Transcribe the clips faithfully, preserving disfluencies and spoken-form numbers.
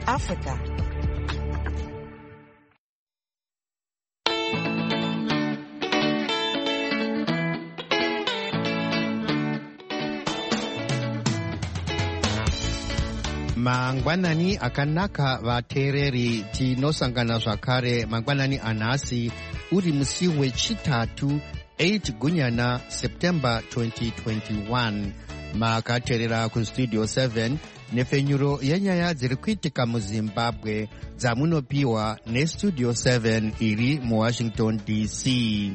Africa. Mangwanani akanaka vateereri tinosangana zvakare mangwanani anhasi uri musi wechitatu eight gunyana September twenty twenty-one. Makateerera kustudio seven nefenyuro yenyaya dziri kuitika muZimbabwe dzamunopiwa nestudio seven iri muWashington D C.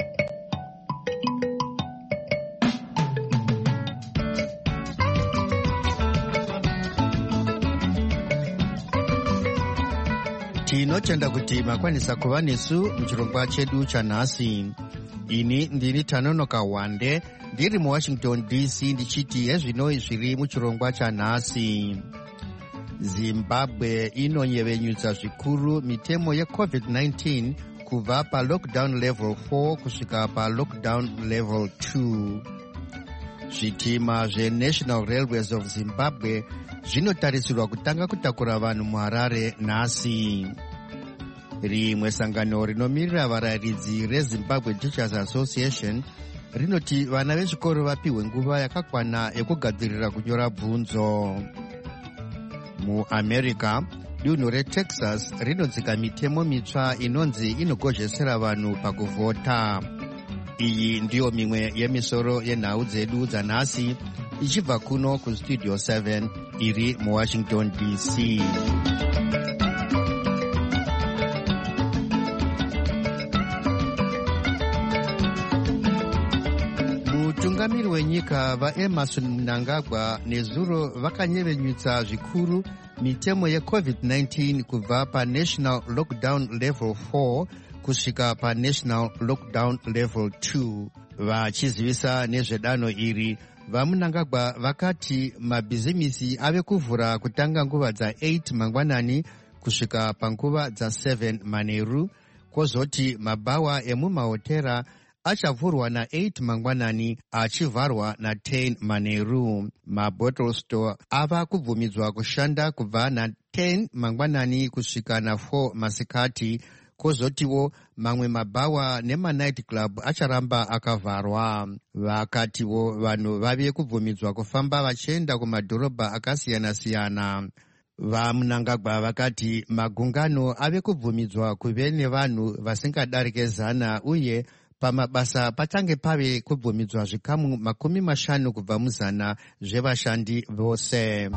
Tinotenda kuti makwanisa kuva nesu muchirongwa chedu chanhasi. Ini ndini Tanonoka Wande ndiri muWashington D C ndichiti hezvino zviri muchirongwa chanhasi. Zimbabwe inonyevenyutsa zvikuru mitemo yeCovid nineteen kubva palockdown level four kusvika palockdown level two. Zvitima zveNational Railways of Zimbabwe zvinotarisirwa kutanga kutakura vanhu muHarare nhasi. Rimwe sangano rinomirira varayiridzi reZimbabwe Teachers Association rinoti vana vechikoro vapiwe nguva yakakwana yekugadzirira kunyora bvunzo. MuAmerica, dunhu reTexas rinodzika mitemo mitsva inonzi inogozhesera vanhu pakuvhota. Iyi ndiyo mimwe yemisoro yenhau dzedu dzanhasi ichibva kuno kustudio seven iri muWashington D C. Mutungamiri wenyika vaEmerson Mnangagwa nezuro vakanyevenyutsa zvikuru mitemo yeCovid nineteen kubva paNational Lockdown Level four kusvika paNational Lockdown Level two. Vachizivisa nezvedano iri, vaMnangagwa vakati mabhizimisi ave kuvhura kutanga nguva dza eight mangwanani kusvika panguva dza seven manheru, kwozoti mabhawa emumahotera achavhurwa na eight mangwanani achivharwa na ten manheru. Mabottle store ava kubvumidzwa kushanda kubva na ten mangwanani kusvika na four masikati, kwozotiwo mamwe mabhawa nemanight club acharamba akavharwa. Vakatiwo vanhu vave kubvumidzwa kufamba vachienda kumadhorobha akasiyana-siyana. VaMnangagwa vakati magungano ave kubvumidzwa kuve nevanhu vasingadarike zana uye pamabasa pachange pave kubvumidzwa zvikamu makumi mashanu kubva muzana zvevashandi vose.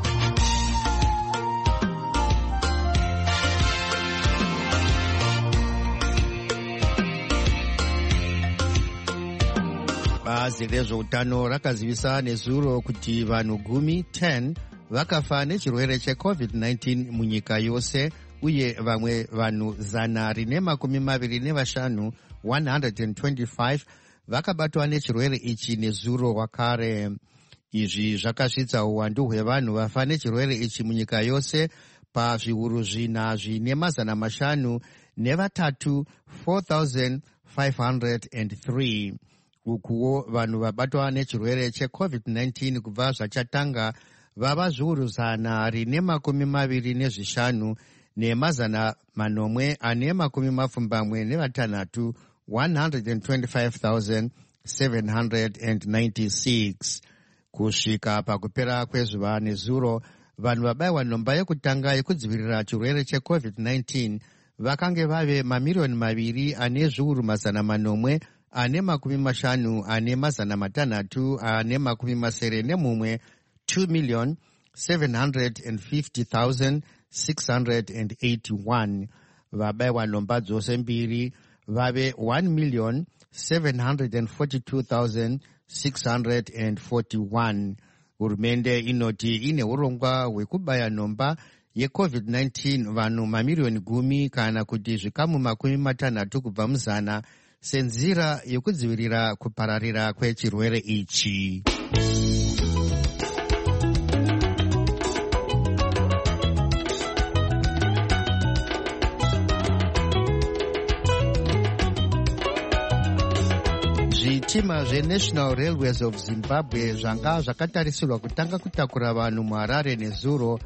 Bazi rezveutano rakazivisa nezuro kuti vanhu gumi ten vakafa nechirwere cheCovid nineteen munyika yose uye vamwe vanhu zana rine makumi maviri nevashanu one hundred twenty-five vakabatwa nechirwere ichi nezuro wakare. Izvi zvakasvitsa uwandu hwevanhu vafa nechirwere ichi munyika yose pazviuru zvina zvine mazana mashanu nevatatu four thousand five hundred three. Ukuwo vanhu vabatwa nechirwere cheCovid nineteen kubva zvachatanga vava zviuru zana rine makumi maviri nezvishanu nemazana manomwe ane makumi mapfumbamwe nevatanhatu one hundred twenty-five thousand seven hundred ninety-six. Kusvika pakupera kwezuva nezuro, vanhu vabayiwa nhomba yekutanga yekudzivirira chirwere cheCovid nineteen vakange vave mamiliyoni maviri ane zviuru mazana manomwe ane makumi mashanu ane mazana matanhatu ane makumi masere nemumwe two million seven hundred fifty thousand six hundred eighty-one. Vabayiwa nhomba dzose mbiri vave one million seven hundred forty-two thousand six hundred forty-one. Hurumende inoti ine urongwa hwekubaya nhomba yeCovid nineteen vanhu mamiliyoni gumi kana kuti zvikamu makumi matanhatu kubva muzana senzira yekudzivirira kupararira kwechirwere ichi. Zvitima zveNational Railways of Zimbabwe zvanga zvakatarisirwa kutanga kutakura vanhu muHarare nezuro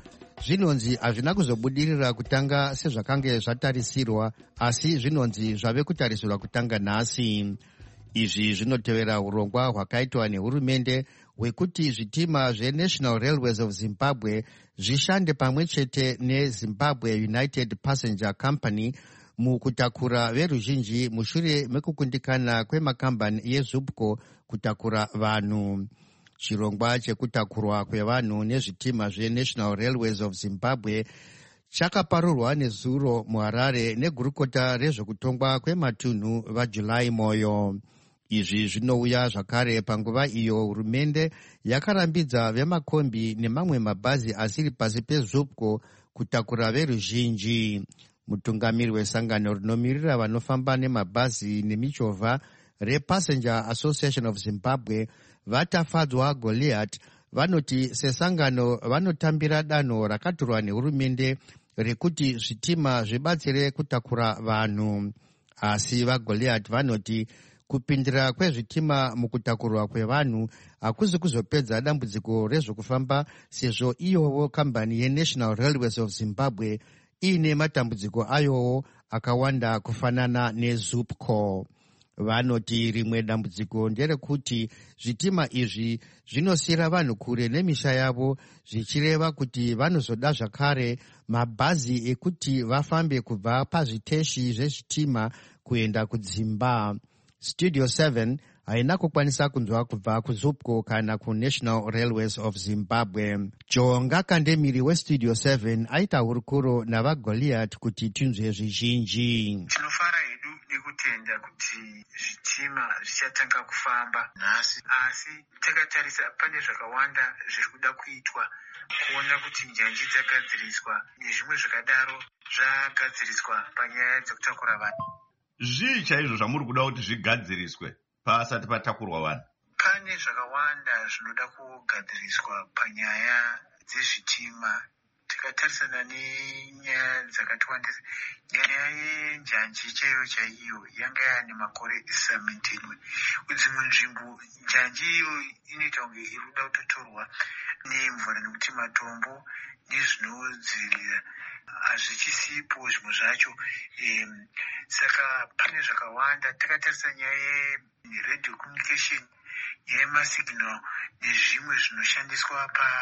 zvinonzi hazvina kuzobudirira kutanga sezvakange zvatarisirwa, asi zvinonzi zvave kutarisirwa kutanga nhasi. Izvi zvinotevera urongwa hwakaitwa nehurumende hwekuti zvitima zveNational Railways of Zimbabwe zvishande pamwe chete neZimbabwe United Passenger Company mukutakura veruzhinji mushure mekukundikana kwemakambani yeZupco kutakura vanhu. Chirongwa chekutakurwa kwevanhu nezvitima zveNational Railways of Zimbabwe chakaparurwa nezuro muHarare negurukota rezvekutongwa kwematunhu vaJulai Moyo. Izvi zvinouya zvakare panguva iyo hurumende yakarambidza vemakombi nemamwe mabhazi asiri pasi peZupco kutakura veruzhinji. Mutungamiri wesangano rinomirira vanofamba nemabhazi nemichovha rePassenger Association of Zimbabwe vatafadzwa Goliath vanoti sesangano vanotambira danho rakatorwa nehurumende rekuti zvitima zvibatsire kutakura vanhu. Asi vaGoliath vanoti kupindira kwezvitima mukutakurwa kwevanhu hakuzi kuzopedza dambudziko rezvokufamba, sezvo iyowo kambani yeNational Railways of Zimbabwe iine matambudziko ayowo akawanda kufanana neZupco. Vanoti rimwe dambudziko nderekuti zvitima izvi zvinosiyira vanhu kure nemisha yavo, zvichireva kuti vanozoda zvakare mabhazi ekuti vafambe kubva pazviteshi zvezvitima kuenda kudzimba. Studio seven haina kukwanisa kunzwa kubva kuZupco kana kuNational Railways of Zimbabwe. Jonga Kandemiri weStudio seven aita hurukuro navaGoliath kuti tinzwe zvizhinji. Tinofara hedu nekutenda kuti zvitima zvichatanga kufamba nhasi, asi takatarisa pane zvakawanda zviri kuda kuitwa kuona kuti njanji dzagadziriswa nezvimwe zvakadaro zvagadziriswa panyaya dzekutakura vanhu. Zvii chaizvo zvamuri kuda kuti zvigadziriswe pasati patakurwa vanhu? Pane zvakawanda zvinoda kugadziriswa panyaya dzezvitima. Tikatarisana nenyaya dzakati wandisa, nyaya yenjanji chaiyo chaiyo yanga yaane makore isamintenwe. Kudzimwe nzvimbo njanji iyo inoita kunge iri kuda kutotorwa nemvura nekuti matombo nezvinodzivirira hazvichisipo zvimwe zvacho. Um, saka pane zvakawanda. Takatarisa nyaya yeradio communication, nyaya yemasignal nezvimwe zvinoshandiswa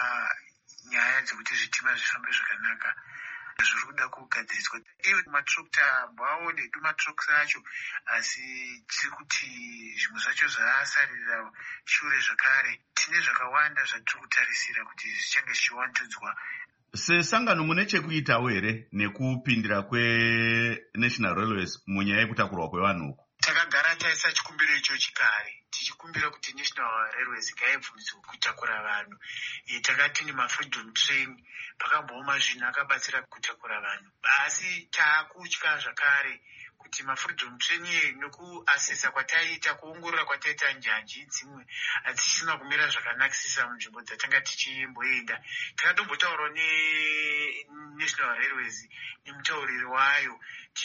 panyaya dzekuti zvitima zvifambe zvakanaka zviri kuda kugadziriswa. Iwe matrokta mbaone edu matrokta acho, asi tiri kuti zvimwe zvacho zvasarira shure zvakare. Tine zvakawanda zvatiri kutarisira kuti zvichange zvichiwandudzwa. Sesangano mune chekuitawo here nekupindira kweNational Railways munyaya yekutakurwa kwevanhu uku? Takagara taisa chikumbiro ichochi kare, tichikumbira kuti National Railways ngaibvumidzwe kutakura vanhu. E, takati nemafreedom train pakambooma zvinhu akabatsira kutakura vanhu, asi taakutya zvakare kuti mafreedom train iye nekuasesa kwataiita, kuongorora kwataita njanji dzimwe hadzisina kumira zvakanakisisa munzvimbo dzatanga tichimboenda. Takatombotaurawo neNational Railways nemutauriri wayo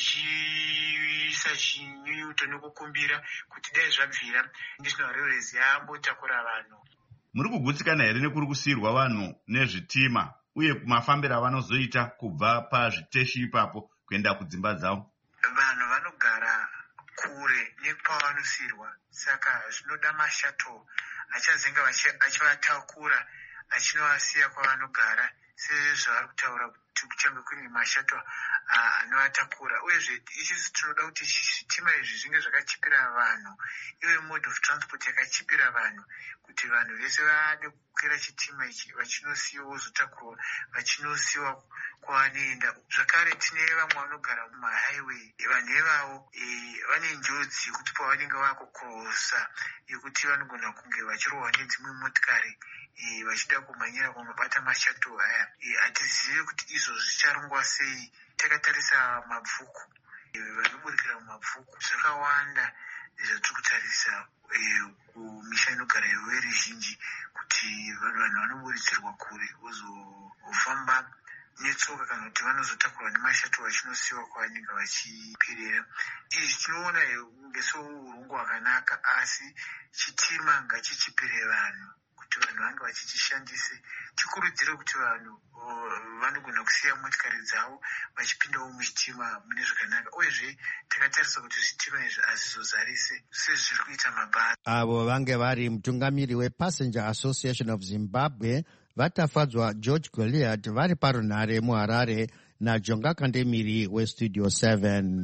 tichiisa chinyunyuto nekukumbira kuti dai zvabvira National Railways yaambotakura vanhu. Muri kugutsikana here nekuri kusiyirwa vanhu nezvitima uye mafambiro avanozoita kubva pazviteshi ipapo kuenda kudzimba dzavo? Vanhu vanogara kure nekwavanosiirwa, saka zvinoda mashato achazenga achivatakura achinovasiya kwavanogara, sezvavari kutaura kuti kuchange kune mashato anovatakura. Uyezve isusu tinoda kuti zvitima izvi zvinge zvakachipira vanhu, iwe mode of transport yakachipira vanhu, kuti vanhu vese vade kukwira chitima ichi vachinosiyiwa vozotakurwa vachinosiyiwa kwavanoenda. Zvakare tine vamwe vanogara mumahighway, vanhu ivavo e, vane njodzi yekuti pavanenge vakukurosa yekuti vanogona kunge vachirohwa nedzimwe motikari e, vachida kumhanyira kunobata mashato aya. Hatizivi kuti izvo zvicharongwa sei. Takatarisa mabvuku, e, vanoburikira mumabvuku zvakawanda zvatiri kutarisa e, kumisha inogara veruzhinji, kuti vanhu vanoburitsirwa kure vozofamba netsoka kana kuti vanozotakurwa nemashato vachinosiyiwa kwavanenge vachipirira. Izvi tinoona ngesourungu hwakanaka, asi chitima ngachichipire vanhu kuti vanhu vange vachichishandise. Tikurudzire kuti vanhu vanogona kusiya motikari dzavo vachipindawo muchitima mune zvakanaka. Uyezve takatarisa kuti zvitima izvi hazvizozarise sezviri kuita mabhazi. Avo vange vari mutungamiri wePassenger Association of Zimbabwe vatafadzwa George Goliath vari parunhare muHarare naJonga Kandemiri weStudio seven.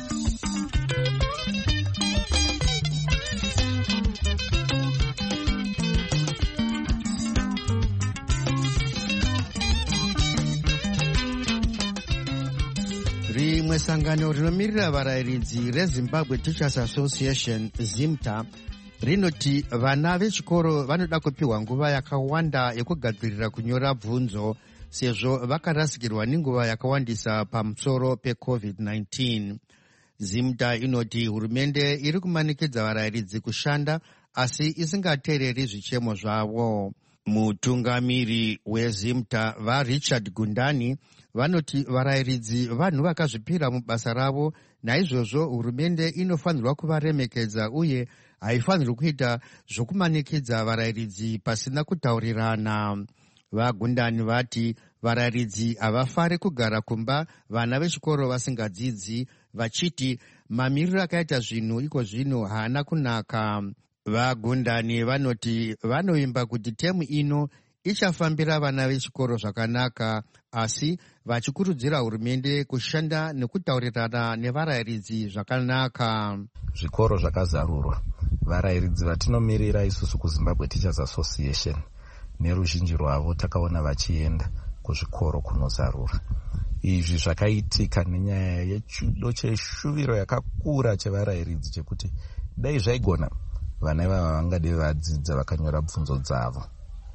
Rimwe sangano rinomirira varayiridzi reZimbabwe Teachers Association ZIMTA rinoti vana vechikoro vanoda kupiwa nguva yakawanda yekugadzirira kunyora bvunzo sezvo vakarasikirwa nenguva yakawandisa pamusoro pecovid nineteen. ZIMTA inoti hurumende iri kumanikidza varayiridzi kushanda asi isingateereri zvichemo zvavo. Mutungamiri weZIMTA vaRichard Gundani vanoti varayiridzi vanhu vakazvipira mubasa ravo, naizvozvo hurumende inofanirwa kuvaremekedza uye haifanirwi kuita zvokumanikidza varayiridzi pasina kutaurirana. VaGundani vati varayiridzi havafari kugara kumba vana vechikoro vasingadzidzi, vachiti mamiriro akaita zvinhu iko zvino haana kunaka. VaGundani vanoti vanovimba kuti temu ino ichafambira vana vechikoro zvakanaka, asi vachikurudzira hurumende kushanda nekutaurirana nevarayiridzi zvakanaka. Zvikoro zvakazarurwa. Varayiridzi vatinomirira isusu kuZimbabwe Teachers Association neruzhinji rwavo takaona vachienda kuzvikoro kunozarura. Izvi zvakaitika nenyaya yechido cheshuviro yakakura chevarayiridzi chekuti dai zvaigona vana ivava vangade vadzidza vakanyora bvunzo dzavo.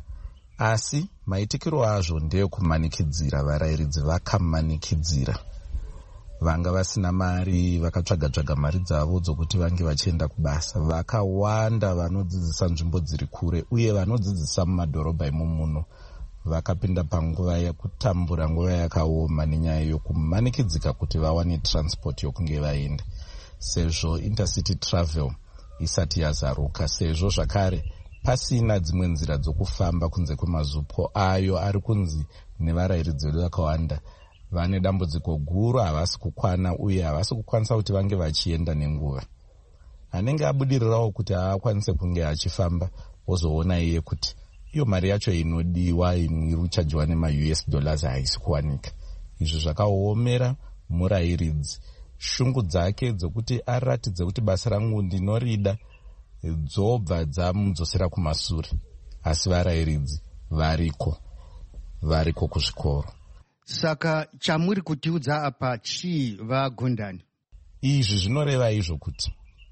Asi maitikiro azvo ndeyokumanikidzira. Varayiridzi vakamanikidzira. Vanga vasina mari vakatsvaga-tsvaga mari dzavo dzokuti vange vachienda kubasa. Vakawanda vanodzidzisa nzvimbo dziri kure uye vanodzidzisa mumadhorobha imomuno vakapinda panguva yekutambura nguva yakaoma nenyaya yokumanikidzika kuti vawane transport yokunge vaenda, sezvo intercity travel isati yazaruka, sezvo zvakare pasina dzimwe nzira dzokufamba kunze kwemazupo ayo ari kunzi nevarayiridzi vedu vakawanda vane dambudziko guru, havasi kukwana uye havasi kukwanisa kuti vange vachienda nenguva. Anenge abudirirawo kuti haakwanise kunge achifamba, wozoona iye kuti iyo mari yacho inodiwa inochajiwa nema U S dollars haisi kuwanika. Izvi zvakaomera murayiridzi. Shungu dzake dzokuti aratidze kuti basa rangu ndinorida dzobva dzamudzosera kumashure. Asi varayiridzi variko variko kuzvikoro. Saka chamuri kutiudza apa chii vaGundani? Izvi zvinoreva izvo kuti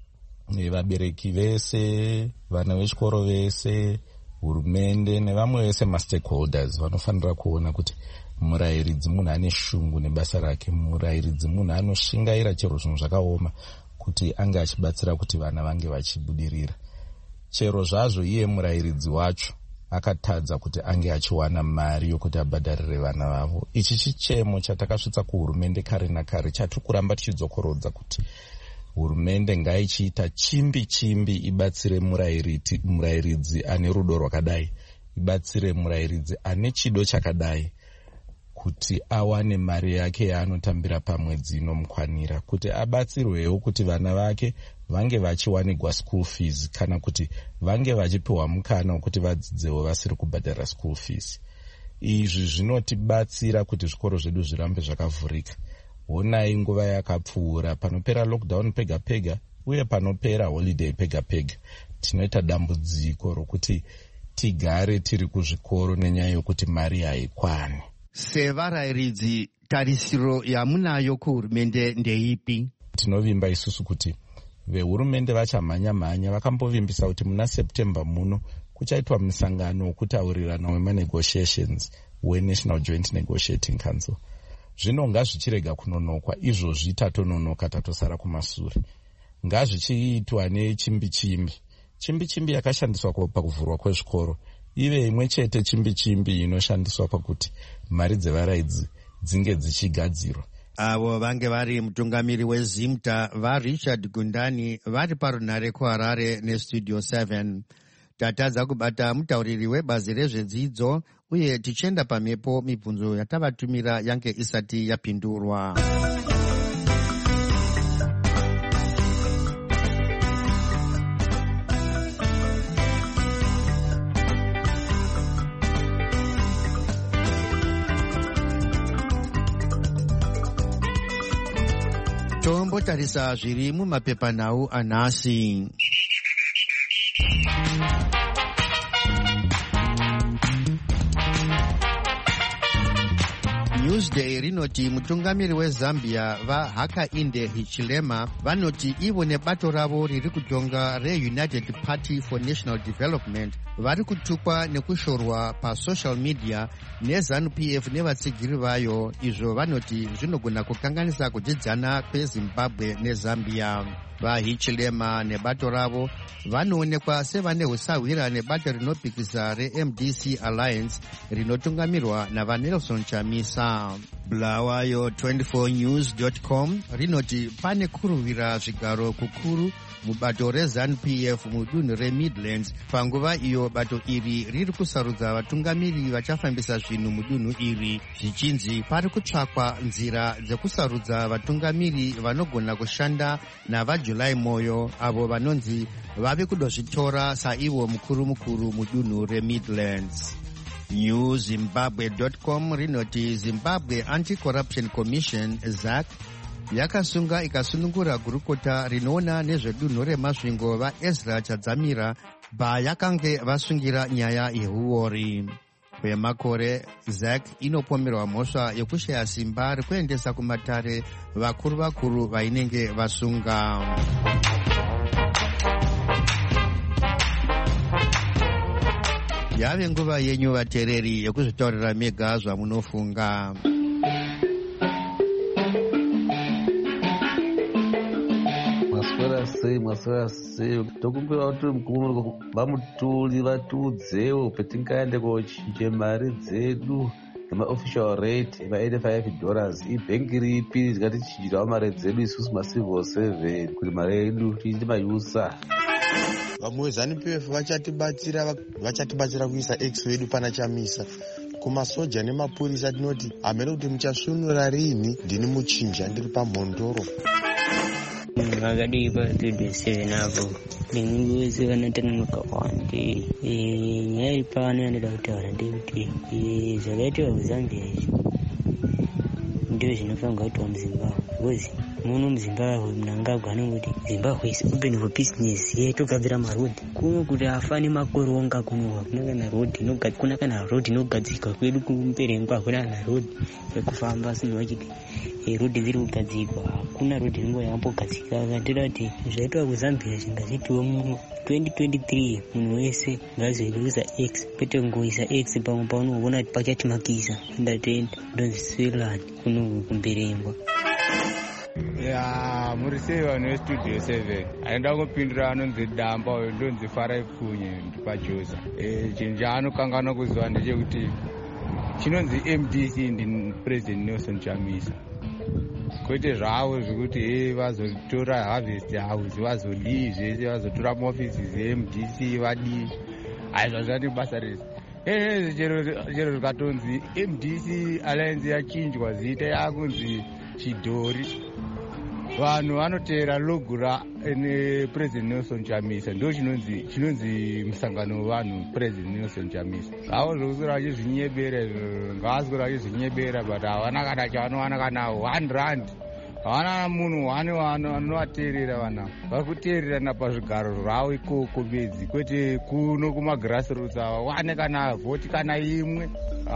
vabereki vese, vana vechikoro vese, hurumende nevamwe vese mastakeholders vanofanira kuona kuti murayiridzi munhu ane shungu nebasa rake. Murayiridzi munhu anoshingaira chero zvinhu zvakaoma kuti ange achibatsira kuti vana vange vachibudirira. Chero zvazvo iye murayiridzi wacho akatadza kuti ange achiwana mari yokuti abhadharire vana vavo. Ichi chichemo chatakasvitsa kuhurumende kare nakare chatiri kuramba tichidzokorodza kuti hurumende ngaichiita chimbi chimbi ibatsire murayiridzi ane rudo rwakadai, ibatsire murayiridzi ane chido chakadai kuti awane mari yake yaanotambira pamwedzi inomukwanira, kuti abatsirwewo kuti vana vake vange vachiwanigwa school fees kana kuti vange vachipiwa mukana wekuti vadzidzewo vasiri kubhadhara school fees. Izvi zvinotibatsira kuti zvikoro zvedu zvirambe zvakavhurika. Honai nguva yakapfuura, panopera lockdown pega pega uye panopera holiday pega pega, tinoita dambudziko rokuti tigare tiri kuzvikoro nenyaya yokuti mari haikwani. Sevarayiridzi, tarisiro yamunayo kuhurumende ndeipi? Tinovimba isusu kuti vehurumende vachamhanya-mhanya vakambovimbisa kuti muna September muno kuchaitwa misangano wokutaurirana wema-negotiations weNational Joint Negotiating Council. Zvino ngazvichirega kunonokwa, izvozvi tatononoka tatosara kumashure. Ngazvichiitwa nechimbi-chimbi. Chimbi-chimbi yakashandiswa pakuvhurwa kwezvikoro ive imwe chete chimbi-chimbi inoshandiswa pakuti mari dzevarayiridzi dzinge dzichigadzirwa. Avo vange vari mutungamiri weZIMTA vaRichard Gundani vari parunhare kuHarare neStudio seven. Tatadza kubata mutauriri webazi rezvedzidzo uye tichenda pamhepo mibvunzo yatavatumira yange isati yapindurwa. Tombotarisa zviri mumapepanhau anhasi. Newsday rinoti mutungamiri weZambia vaHakainde Hichilema vanoti ivo nebato ravo riri kutonga reUnited Party for National Development vari kutukwa nekushorwa pasocial media neZANU-P F nevatsigiri vayo. Izvo vanoti zvinogona kukanganisa kudyidzana kweZimbabwe neZambia. VaHichilema nebato ravo vanoonekwa sevane usahwira nebato rinopikisa reM D C Alliance rinotungamirwa navaNelson Chamisa. Bulawayo twenty-four news dot com rinoti pane kuruvira zvigaro kukuru mubato reZANU-P F mudunhu reMidlands panguva iyo bato iri riri kusarudza vatungamiri vachafambisa zvinhu mudunhu iri, zvichinzi pari kutsvakwa nzira dzekusarudza vatungamiri vanogona kushanda navaJulai Moyo avo vanonzi vave kudozvitora saivo mukuru mukuru mudunhu reMidlands. new zimbabwe dot com rinoti Zimbabwe Anti-Corruption Commission Z A C yakasunga ikasunungura gurukota rinoona nezvedunhu remasvingo vaEzra Chadzamira payakange vasungira nyaya yehuori. Kwemakore Z A C inopomerwa mhosva yekushaya simba rekuendesa kumatare vakuru vakuru vainenge vasunga. Yave nguva yenyu vateereri yekuzvitaurira mega zvamunofunga. Mwaswera sei, mwaswera sei. Tokumbira kuti mukuru vamutuli vatiudzewo petingaende kochinje mari dzedu nemaofficial rate va-eighty-five dollars. Ibhengi ripi rikatichinjirawo mari dzedu isusu macivil servant kuti mari yedu tiite mayusa? Vamwe veZANU-P F vachatibatsira vachatibatsira kuisa X wedu pana Chamisa. Kumasoja nemapurisa tinoti hamene kuti muchasvinura rini, ndini muchinja ndiri pamhondoro. Vakadii pa-twenty-seven apo nemunhu wese vanotanonoka wande nyaya iri pano yanoda kutaura ndekuti zvakaitwa kuZambia izvi ndio zvinofanirwa kuitwa muZimbabwe, because muno muZimbabwe munhu angagwana kuti Zimbabwe is open for business yetogadzira marodhi kuno kuti afane makoronga kunowa kuna kana rodhi kuna kana rodhi inogadzirwa kwedu kumperengwa kuna kana rodhi yekufamba sinwa chiti rodhi dziri kugadzirwa hakuna rodhi ingoyambogadzirwa. Akatira kuti zvaitwa kuZambia zvingazvitiwo muno twenty twenty-three munhu wese ngazoiuza X kwete kungoisa X pamwe paunoona kuti pachatimakisa ndatenda ndonzi Switzerland kuno kumperengwa. Ya muri sei vanhu vestudio seven aenda kupindura anonzi Damba uyo ndonzi Farai Pfunye ndipajosa. Chinhu chaanokanganwa kuziva ndechekuti chinonzi M D C ndi President Nelson Chamisa, kwete zvavo zvekuti e vazotora harvest house vazodii zvese vazotora maofisi ze-M D C vadii, haizva zvati basa rese. Eze chero rikatonzi M D C Alliance yachinjwa zita yakunzi Chidhori, vanhu vanoteera logo raPresident Nelson Chamisa, ndo chinonzi chinonzi musangano wevanhu President Nelson Chamisa. Avo zvokuswera vachizvinyebera izvo ngavaswera vachizvinyebera, but havana kana chavanowana kana one rand, havana munhu wane anovateerera. Vana vari kuteererana pazvigaro zvavo ikoko bedzi, kwete kuno kumagrassroots ava wane kana vhoti kana imwe.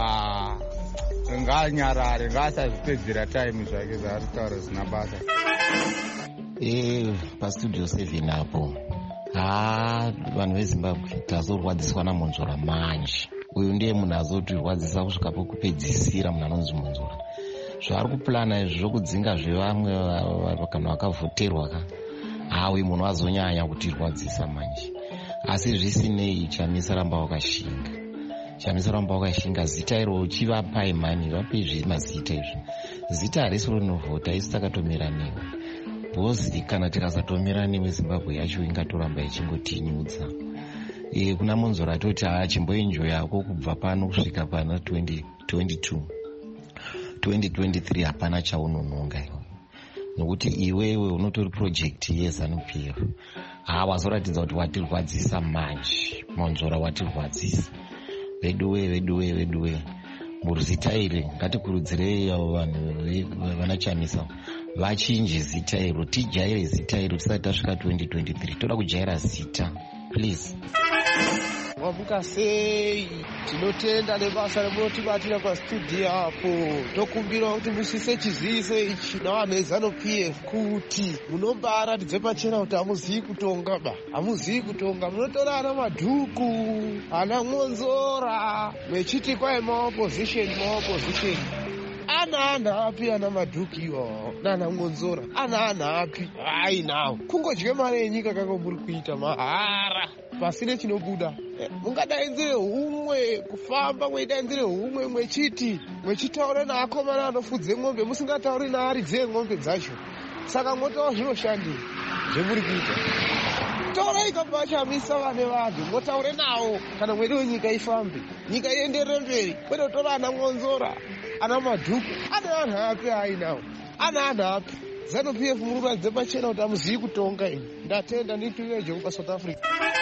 Nganyarare ngasazvipedzera time zvake zvaari kutaura zvisina basa. Eh, pastudio seven apo ha vanhu veZimbabwe tazorwadziswa naMonzora manje. Uyu ndiye munhu azotirwadzisa kusvika pokupedzisira, munhu anonzi Monzora. Zvaari kupulana izvi zvokudzinga zvevamwe kana vakavhoterwa ka ha uyu munhu azonyanya kutirwadzisa manje. Asi zvisinei Chamisa ramba wakashinga Chamisa ramba wakashinga zita iro chivapa imani vape zvemazita izvi. Zita harisi rinovhota, isi takatomira newe bhozi, kana tikasatomira newe Zimbabwe yacho ingatoramba ichingotinyudza. e, kuna Monzora toti achimboenjoyako kubva pano kusvika pana twenty twenty-two twenty twenty-three hapana chaunononga iwe, nokuti iwewe unotori projekti yeZANU-P F. Ha wazoratidza kuti watirwadzisa manje, Monzora watirwadzisa. Veduwe veduwe veduwe muzita iri ngatikurudzirei avo vanhu vana Chamisa vachinje zita iro, tijaire zita iro tisati tasvika twenty twenty-three. Toda kujaira zita please. Wavuka sei, tinotenda nebasa remunotibatira pastudio apo. Tokumbira kuti musise chiziise ichi navanhu veZANU-P F kuti munombaratidze pachena kuti hamuzivi kutonga ba, hamuzivi kutonga. Munotora ana Madhuku, ana Monzora, mechiti kwai maopposition maopposition. Ana ana api ana Madhuku iwo nana Monzora, ana ana api? Hai nawo kungodye mari yenyika kako muri kuita mahara pasine chinobuda. Mungadainzire humwe kufamba mweidainzire humwe mwechiti mwechitaura naakomana anofudze ng'ombe musingatauri naari dzeng'ombe dzacho. Saka motawo zvinoshandei zvemuri kuita? Taurai kamba Chamisa vane vanhu motaure nawo kana mwedi wenyika ifambe, nyika ienderere mberi. Kwete kutora ana Monzora, ana Madhuku. Ana anhu api ainawo? Ana anhu api? ZANU-P F mururadze pachena kuti hamuzivi kutonga imi. Ndatenda ndituireje kupa South Africa.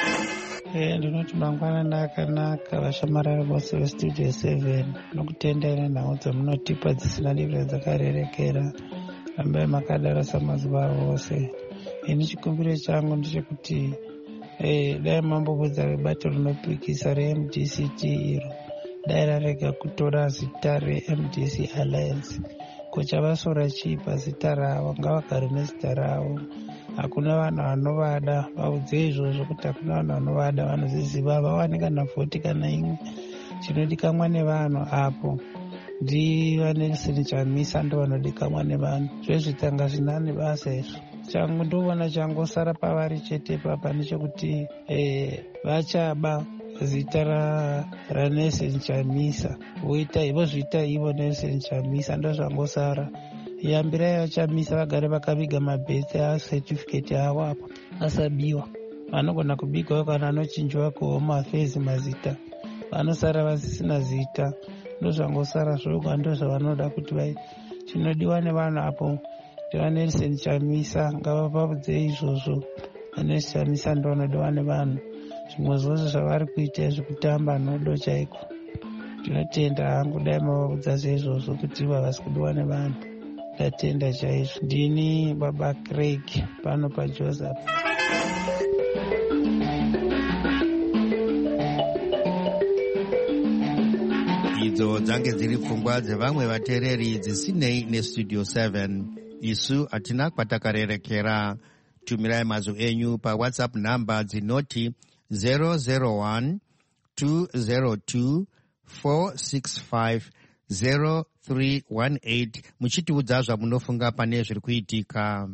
Eh, ndinoti mangwanani akanaka vashamarari vose vestudio seven nokutendera nhau dzamunotipa dzisina divire dzakarerekera. Rambai makadarasa mazuva ose. Ini chikumbiro changu ndechekuti eh, dai mambobudza rebato rinopikisa re-M D C T iro dai rarega kutora zita re-M D C Alliance. Kocha vasora chipa zita ravo, ngavagare nezita ravo. Hakuna vanhu vanovada, vaudze izvozvo kuti hakuna vanhu vanovada, vanozviziva vawane kana vhoti kana imwe. Chinodikanwa nevanhu apo ndiva Nelson Chamisa ndo vanodikanwa nevanhu. Zvezvitanga zvinane basa izvo. Changu ndoona changosara pavari chete papa ndechekuti eh, vachaba zita raNelson Chamisa voita ivo zviita ivo Nelson Chamisa ndo zvangosara. Yambirai vaChamisa vagare vakaviga mabhesi acertificate avo apo asabiwa. Vanogona kubigawo kana anochinjwa kuHome Affairs mazita, vanosara vasisina zita. Ndo zvangosara zvoga, ndo zvavanoda kuti vai chinodiwa nevanhu apo ndiva Nelson Chamisa. Ngavapapudze izvozvo. Nelson Chamisa ndo vanodiwa nevanhu. Zvimwe zvose zvavari kuita zvekutamba nodo chaiko. Ndinotenda hangu dai mavapudza zvezvozvo kuti havasi kudiwa nevanhu. Ndatenda chaizvo. Ndini Baba Craig pano paJoseph. Idzo dzange dziri pfungwa dzevamwe vateereri dzisinei nestudio seven. Isu hatina kwatakarerekera. Tumirai mazwi enyu paWhatsApp namba dzinoti zero zero one two zero two four six five zero three one eight muchitiudza zvamunofunga pane zviri kuitika.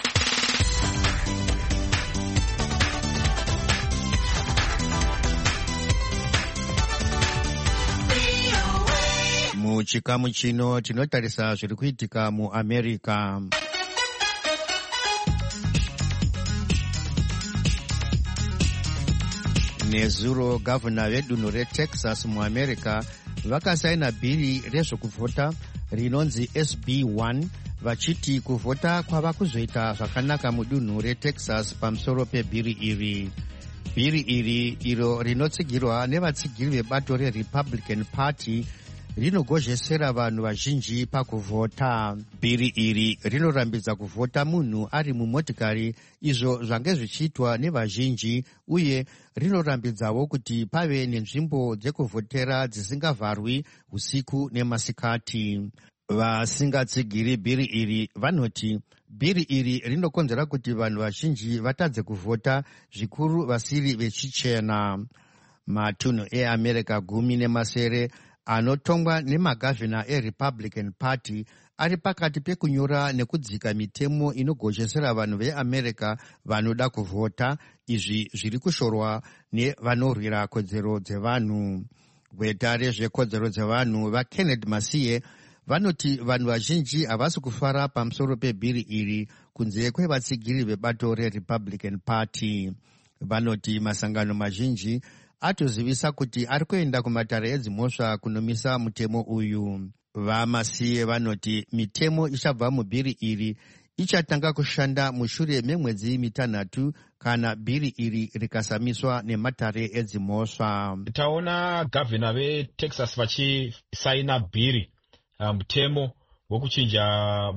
Muchikamu chino tinotarisa zviri kuitika muAmerica. Nezuro gavana vedunhu reTexas muAmerica vakasaina bhiri rezvokuvhota rinonzi S B one vachiti kuvhota kwava kuzoita zvakanaka mudunhu reTexas pamusoro pebhiri iri. Bhiri iri iro rinotsigirwa nevatsigiri vebato reRepublican Party rinogozhesera vanhu vazhinji pakuvhota. Bhiri iri rinorambidza kuvhota munhu ari mumotikari, izvo zvange zvichiitwa nevazhinji, uye rinorambidzawo kuti pave nenzvimbo dzekuvhotera dzisingavharwi usiku nemasikati. Vasingatsigiri bhiri iri vanoti bhiri iri rinokonzera kuti vanhu vazhinji vatadze kuvhota, zvikuru vasiri vechichena. Matunhu eAmerica gumi nemasere anotongwa nemagavhina eRepublican Party ari pakati pekunyora nekudzika mitemo inogochesera vanhu veAmerica vanoda kuvhota, izvi zviri kushorwa nevanorwira kodzero dzevanhu. Gweta rezvekodzero dzevanhu vaKenneth Masiye vanoti vanhu vazhinji havasi kufara pamusoro pebhiri iri kunze kwevatsigiri vebato reRepublican Party. vanoti masangano mazhinji atozivisa kuti ari kuenda kumatare edzimhosva kunomisa mutemo uyu. Vamasiye vanoti mitemo ichabva mubhiri iri ichatanga kushanda mushure memwedzi mitanhatu kana bhiri iri rikasamiswa nematare edzimhosva. Taona gavhina veTexas vachisaina bhiri mutemo um, wekuchinja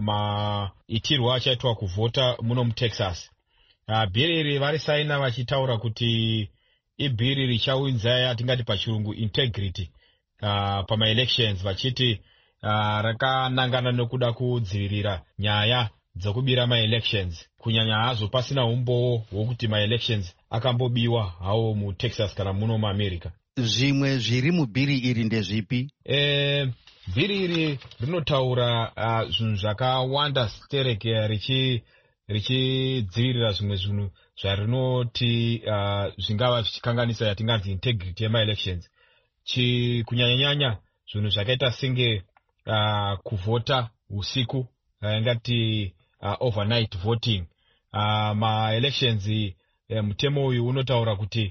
maitirwo achaitwa kuvhota muno muTexas. Uh, bhiri iri varisaina vachitaura kuti ibhiri richaunza atingati pachirungu integrity uh, pamaelections, vachiti uh, rakanangana nekuda kudzivirira nyaya dzokubira maelections, kunyanya hazo pasina umbowo hwokuti maelections akambobiwa hawo muTexas kana muno muAmerica. Zvimwe zviri mubhiri iri ndezvipi? Eh, bhiri iri rinotaura uh, zvinhu zvakawanda stereke richi richidzivirira zvimwe zvinhu zvarinoti uh, zvingava zvichikanganisa yatinganzi integrity yemaelections. Kunyanyanyanya zvinhu zvakaita senge uh, kuvhota usiku, uh, ingati uh, overnight voting. Uh, maelections uh, mutemo uyu unotaura kuti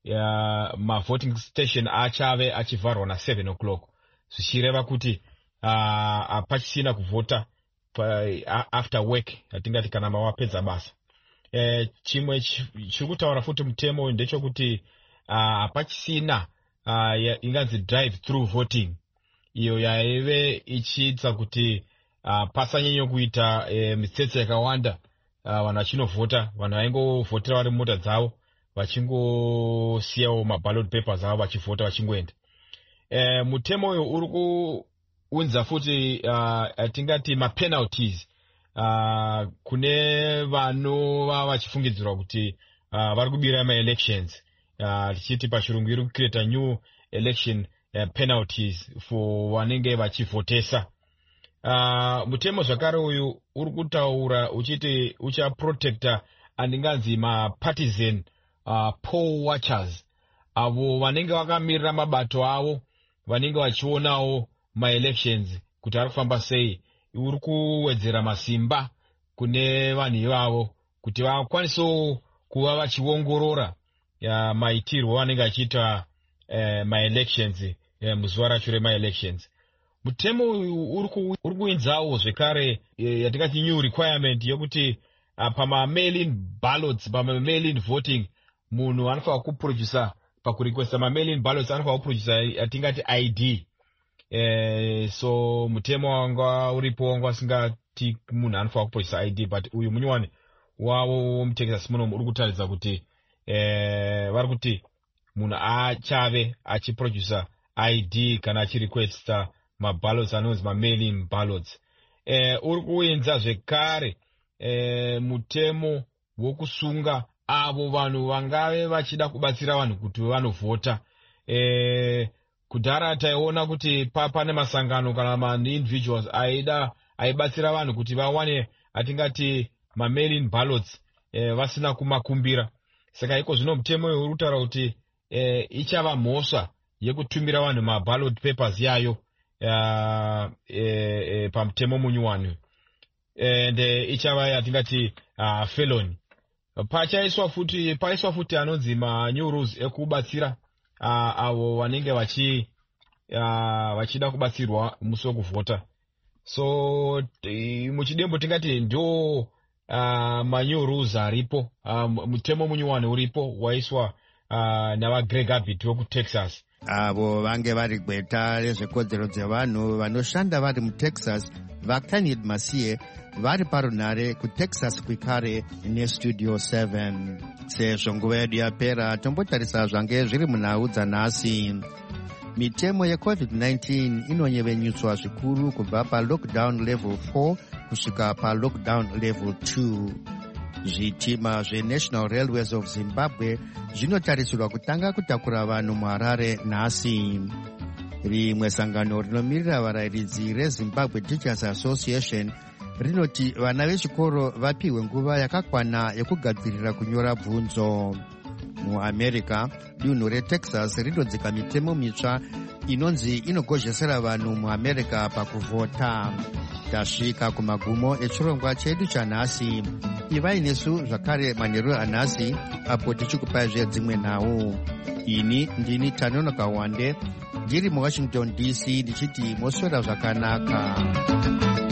uh, mavoting station achave achivharwa na seven o'clock, zvichireva kuti uh, pachisina kuvhota after work, atingati kana mawapedza basa. E, chimwe chiri kutaura futi mutemo uyu ndechekuti uh, pachisina uh, inganzi drive through voting, iyo yaive ichiita kuti uh, pasanyenye kuita uh, mitsetse yakawanda, uh, vanhu vachinovhota, vanhu vaingovhotera vari mumota dzavo vachingosiyawo maballot papers avo vachivhota vachingoenda. E, mutemo uyu uri kuunza futi uh, atingati mapenalties uh, kune vanova vachifungidzirwa kuti uh, vari kubira maelections, uh, tichiti pachirungu iri kucreate new election uh, penalties for vanenge vachivhotesa. Uh, mutemo zvakare uyu uri kutaura uchiti uchaprotecta andinganzi mapartisan uh, poll watchers, avo vanenge vakamirira mabato avo vanenge vachionawo maelections kuti ari kufamba sei. Uri kuwedzera masimba kune vanhu ivavo kuti vakwanisewo kuva vachiongorora maitirwo vanenge vachiita eh, maelections eh, muzuva racho remaelections. Mutemo uyu uri kuinzawo zvekare eh, yatingati new requirement yokuti uh, pama-mail-in ballots, pama-mail-in voting, munhu anofanira kuproducer pakurequesta ma-mail-in ballots anofanira kuproducer yatingati I D. Eh, so mutemo wanga uripo wanga asingati munhu anofanira kuproducer I D, but uyu munyowani wavo muTexas muno uri kutaridza kuti eh, vari kuti munhu achave achiproducer I D kana achirequesta maballots anonzi ma-mail-in ballots. Eh, uri kuinza zvekare eh, mutemo wokusunga avo vanhu vangave vachida kubatsira vanhu kuti vanovhota. Eh, kudhara taiona kuti pane masangano kana ma-individuals aida aibatsira vanhu kuti vawane atingati ma-mail-in ballots eh, vasina kumakumbira. Saka iko zvino mutemo uyu uri kutaura kuti eh, ichava mhosva yekutumira vanhu maballot papers yayo uh, eh, eh, pamutemo munyuwani, and eh, ichava yatingati uh, felony. Pachaiswa futi paiswa futi anonzi ma-new rules ekubatsira uh, avo vanenge vachi uh, vachida kubatsirwa musi wekuvhota. So muchidembo tingati ndio uh, ma-new rules aripo, uh, mutemo munyuwani uripo waiswa uh, nava Greg Abbott wekuTexas. Avo vange vari gweta rezvekodzero dzevanhu vanoshanda vari muTexas, vaKenneth Masiye vari parunhare kuTexas kwikare nestudio seven. Sezvo nguva yedu yapera, tombotarisa zvange zviri munhau dzanhasi. Mitemo yecovid nineteen inonyevenyutswa zvikuru kubva palockdown level four kusvika palockdown level two. Zvitima zveNational Railways of Zimbabwe zvinotarisirwa kutanga kutakura vanhu muHarare nhasi. Rimwe sangano rinomirira varayiridzi reZimbabwe Teachers Association rinoti vana vechikoro vapiwe nguva yakakwana yekugadzirira kunyora bvunzo. MuAmerica, dunhu reTexas rinodzika mitemo mitsva inonzi inogozhesera vanhu muAmerica pakuvhota. tasvika kumagumo echirongwa chedu chanhasi. Ivai nesu zvakare manheru anhasi apo tichikupai dzimwe nhau. Ini ndini Tanonoka Wande ndiri muWashington D C ndichiti moswera zvakanaka.